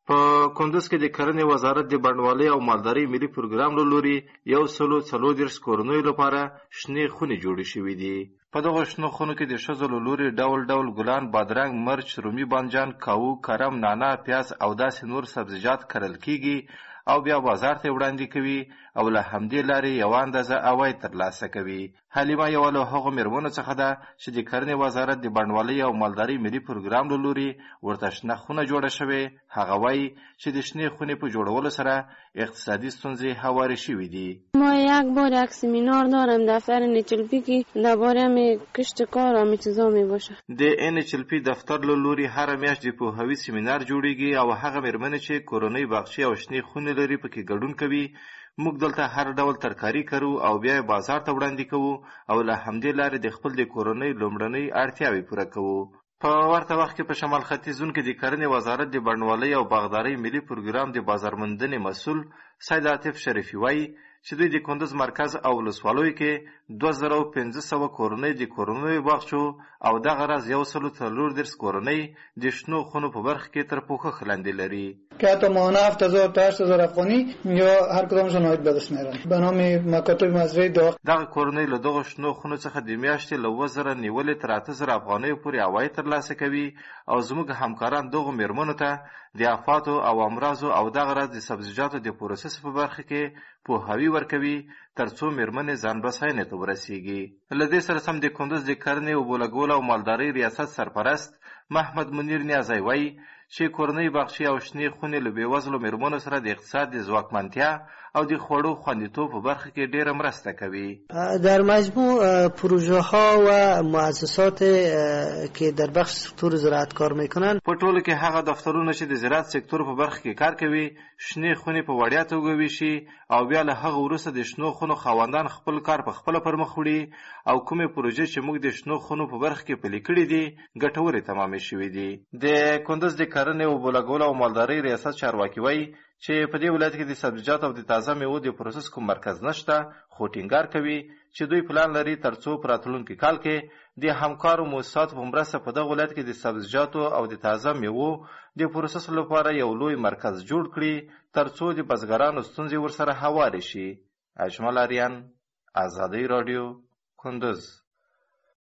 په کندوز کې د کرنې وزارت د بڼوالۍ او مالدارۍ ملي پروګرام له لوري 140 کورنیو لپاره شنې خونې جوړې شوې دي. په دغو شنو خونو کې د ښځو له لوري ډول ډول ګلان، بادرنګ، مرچ، رومي بانجان، کاوه، کرم، نعناع، پیاز او داسې نور سبزیجات کرل کیږي او بیا بازار ته وړاندې کوي او له همدې لارې یوه اندازه عواید ترلاسه کوي. حلیمه یوه له هغو مېرمنو څخه ده چې د کرنې وزارت د بڼوالۍ او مالدارۍ ملي پروګرام له لوري ورته شنه خونه جوړه شوې. هغه وایي چې د شنې خونې په جوړولو سره اقتصادي ستونزې هوارې شوې دي. ما یک بار یک سمینار دارم دفتر NHLP که درباره کشت کار و چیزا می باشه. د NHLP دفتر له لوري هر میاشت د پوهاوي سمینار جوړیږي او هغه مېرمنې چې کورنۍ باغچې او شنې خونې لري پکې ګډون کوي. موږ دلته هر ډول ترکاري کرو او بیا بازار ته وړاندې کوو او له همدې لارې د خپل د کورنۍ لومړنۍ اړتیاوې پوره کوو. په ورته وخت کې په شمال ختیځون کې د کرنې وزارت د بڼوالۍ او باغدارۍ ملي پروګرام د بازارموندنې مسؤل سید عاطف شریفي وایي چې دوی د کندوز مرکز او ولسوالیو کې 2500 کورنۍ د کورنیو باغچو او دغه راز 140 کورنۍ د شنو خونو په برخه کې تر پوښښ لاندې لري. که حتی ماهانه 7000 تا 8000 افغانی یا هر کدامشون عاید به دست میارن به نام مکاتب مزرعه داغ. دغه کورنۍ له دغو شنو خونو څخه د میاشتې له 2000 نیولې تر 8000 افغانیو پورې عواید ترلاسه کوي او زموږ همکاران دغو مېرمنو ته د آفاتو او امراضو او دغه راز د سبزیجاتو د پروسس په برخه کې پوهاوی ورکوي ترڅو مېرمنې ځان بساینې ته ورسیږي. له دې سره سم د کندوز د کرنې اوبو لګولو او مالدارۍ ریاست سرپرست محمد منیر نیازی وایي چې کورنۍ باغچې او شنې خونې له بېوزلو مېرمنو سره د اقتصاد د ځواکمنتیا او د خوړو خوندیتوب په برخه کې ډېره مرسته کوي. در مجموع پروژه ها و مؤسسات که در بخش سکتور زراعت کار میکنن په ټولو کې هغه دفترونه چې د زراعت سکتور په برخه کې کار کوي شنې خونې په وړیا توګه ویشي او بیا له هغه وروسته د شنو خونو خاوندان خپل کار په خپله پر مخ وړي او کومې پروژې چې موږ د شنو خونو په برخه کې پلي کړي دي ګټورې تمامې شوې دي. د کندوز د کرنې اوبو لګولو او مالدارۍ ریاست چارواکي وایي چې په دې ولایت کې د سبزیجاتو او د تازه میوو د پروسس کوم مرکز نشته خو ټینګار کوي چې دوی پلان لري ترڅو په راتلونکي کال کې د همکارو مؤسساتو په مرسته په دغه ولایت کې د سبزیجاتو او د تازه میوو د پروسس لپاره یو لوی مرکز جوړ کړي ترڅو د بزګرانو ستونزې ورسره هوارې شي. اجمل اریان، آزادۍ راډیو، کندوز.